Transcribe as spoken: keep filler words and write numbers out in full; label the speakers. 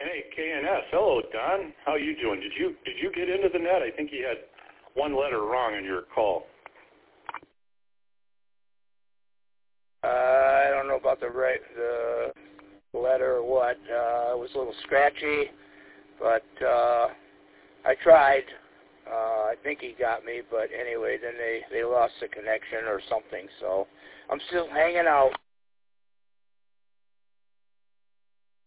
Speaker 1: Hey, K N S. Hello, Don. How you doing? Did you did you get into the net? I think you had one letter wrong in your call.
Speaker 2: Uh, I don't know about the right the letter or what. Uh, it was a little scratchy, but uh, I tried. Uh, I think he got me, but anyway, then they, they lost the connection or something. So I'm still hanging out.